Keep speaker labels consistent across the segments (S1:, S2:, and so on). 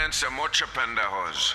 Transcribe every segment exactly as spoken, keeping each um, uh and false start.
S1: مثل مچ پندهاز.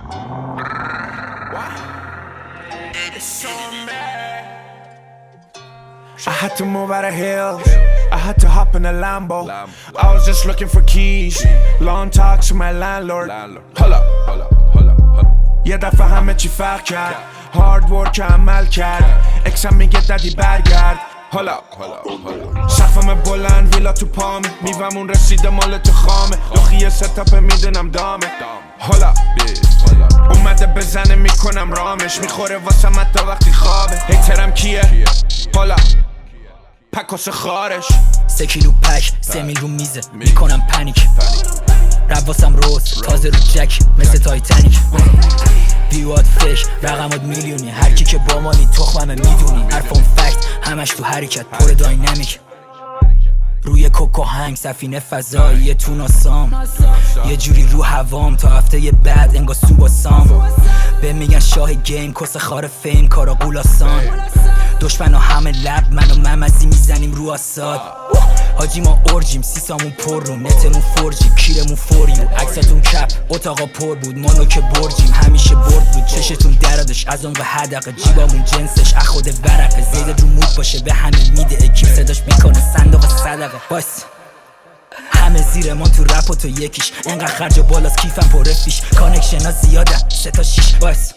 S2: I had to move out of hills, I had to hop in a Lambo. I was just looking for keys, long talks with my landlord. Hold up, hold up, hold up. یه دفعه همه چی فرق کرد، hard work عمل کرد. اکسم میگه دادی برگرد. حالا سقفم بلند ویلا تو پامه، میومون رسیده مال تو خامه. لخی ستاپ میدونم دامه. حالا اومده بزنه میکنم رامش، میخوره واسم حتی وقتی خوابه. هیترم کیه؟ حالا پکاس خارش.
S3: سه کیلو پک، سه میل رو میزه، میکنم پنیک. رواسم روز، تازه رو جک مثل تایتانیک. بیواد فکر، رقمات میلیونی. هرکی که با مانی تخممه میدونی. حرفم فکت، همش تو حرکت پر داینامیک. روی کوکو هنگ، سفینه فضایی تو ناسام. یه جوری رو هوام تا هفته بعد انگار صبح و سام. به میگن شاه گیم، کس خار فیم، کارا قولاسان. دشمن ها همه لب، من و ممزی میزنیم رو آساد. حاجی ما اورجیم، سیسامون پر رو، نتمون فورجی، کیرمون فوریو. عکساتون کپ، اتاقا پر بود، مانو که برجیم. همیشه برد بود، چشتون درادش از اون به هدقه. جیبامون جنسش اخود ورقه. زیده رو مود باشه به همه میده. اکیپ صداش میکنه صندوق صدقه. باس همه زیر ما تو رپ و تو یکیش. انقدر خرج و بالاست کیفم پر فیش. کانکشن ها زیاده، سه تا شیش. باس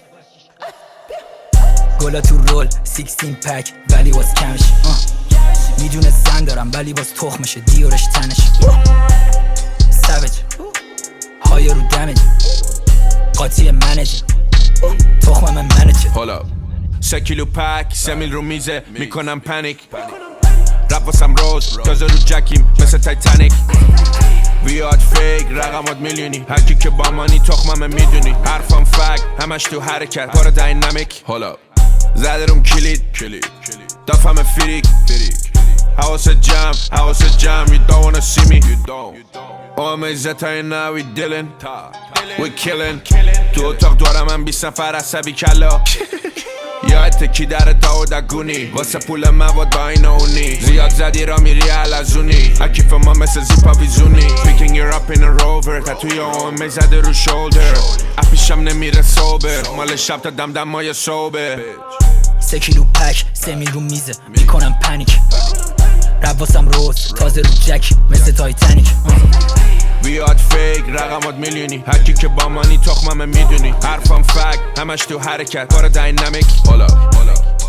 S3: گلا تو رول، سیکستین پک ولی واس کمش. میدونه زن دارم ولی باز تخمشه، دیورش تنش. سوج های رو دمج، قاطی منجه، تخمم منجه.
S2: حالا سه کیلو پک، سه میل رو میزه، میکنم پنیک. رپ واسم روز، تازه رو جکیم مثل تایتانیک. بیاد فیک، رقمات میلیونی. هرکی که با مانی تخممه میدونی. حرفم فک، همش تو حرکت پر داینامیک. حالا زده روم کلید، دافم فریک. حواست جمع، حواست جمع. You don't wanna see me. اومه زتای نه we dealing, we killing. تو اتاق دارم من بیست نفر عصبی کلا. یادت کی در داودگونی، واسه پول مواد با این اونی. زیاد زدی را میری علزونی، اکیف ما مثل زیپا ویزونی. Picking you up in a rover، تتوی اومه زده رو شولدر. اپیشم نمیره صوبر، مال شب تا دم دمای صوبه.
S3: سه کیلو پک، سه میل رو میزه، میکنم پنیک. رواسم روز، تازه رو جک مثل تایتانیک.
S2: بیاد فیک، رقمات میلیونی. هرکی که با مانی تخممه میدونی. حرفم فک، همش تو حرکت پر داینامیک. حالا